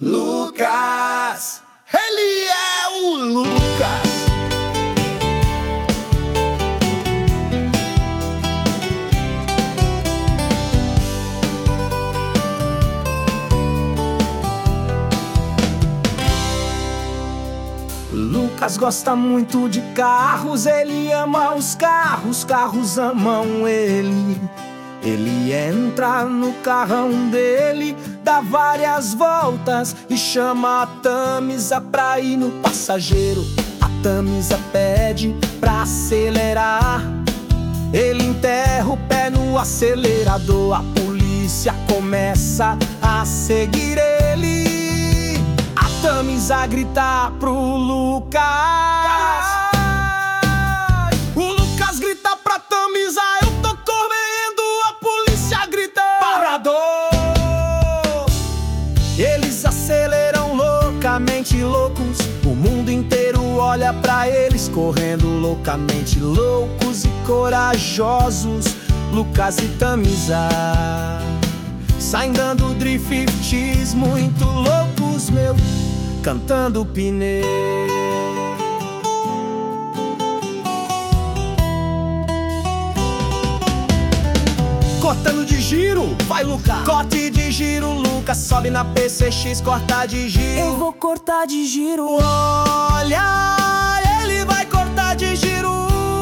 Lucas, ele é o Lucas. Lucas gosta muito de carros, ele ama os carros, carros amam ele. Ele entra no carrão dele, dá várias voltas e chama a Tamisa pra ir no passageiro. A Tamisa pede pra acelerar, ele enterra o pé no acelerador. A polícia começa a seguir ele. A Tamisa grita pro Lucas. O Lucas grita pra Tamisa: eu tô correndo. A polícia grita: parador. Eles aceleram loucamente loucos. O mundo inteiro olha pra eles correndo loucamente loucos e corajosos. Lucas e Tamisa saem dando drifts muito loucos, meu, cantando pneu. Cortando de giro, vai Lucas. Corte de giro, Lucas sobe na PCX, corta de giro. Eu vou cortar de giro. Olha, ele vai cortar de giro.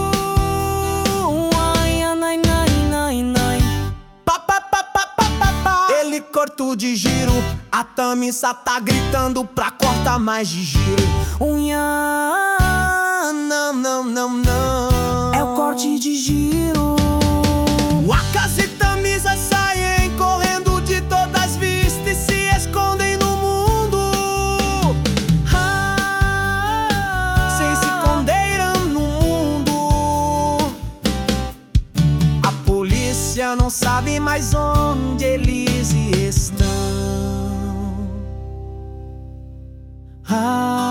Ai, nai, nai, nai, nai. Pa, pa, pa, pa, pa, pa, pa. Ele cortou de giro. A Tamisa tá gritando pra cortar mais de giro. Unha, Não, não, não, não. é o corte de giro. Lucas e Tamisa saem correndo de todas as vistas e se escondem no mundo. Se esconderam no mundo. A polícia não sabe mais onde eles estão.